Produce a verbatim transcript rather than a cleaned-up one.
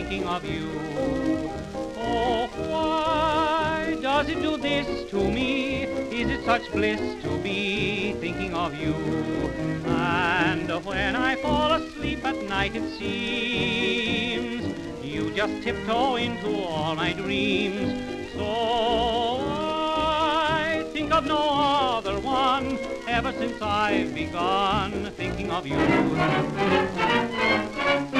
thinking of you. Oh, why does it do this to me? Is it such bliss to be thinking of you? And when I fall asleep at night it seems you just tiptoe into all my dreams. So I think of no other one ever since I've begun thinking of you.